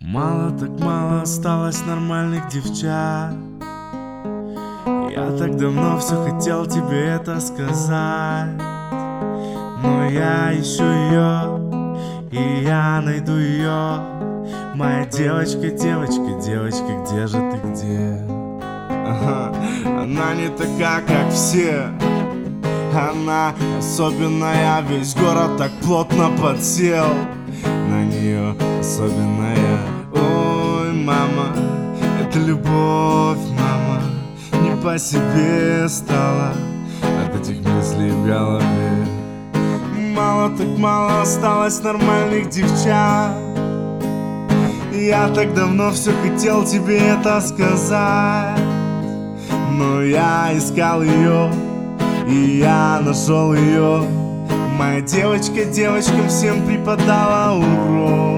Мало так мало осталось нормальных девчат. Я так давно все хотел тебе это сказать, но я ищу ее, и я найду ее. Моя девочка, девочка, девочка, где же ты, где? Ага, она не такая, как все. Она особенная, весь город так плотно подсел на нее, особенная. Ой, мама, это любовь, мама. Не по себе стало от этих мыслей в голове. Мало так мало осталось нормальных девчат. Я так давно все хотел тебе это сказать, но я искал ее, и я нашел ее. Моя девочка девочкам всем преподала урок.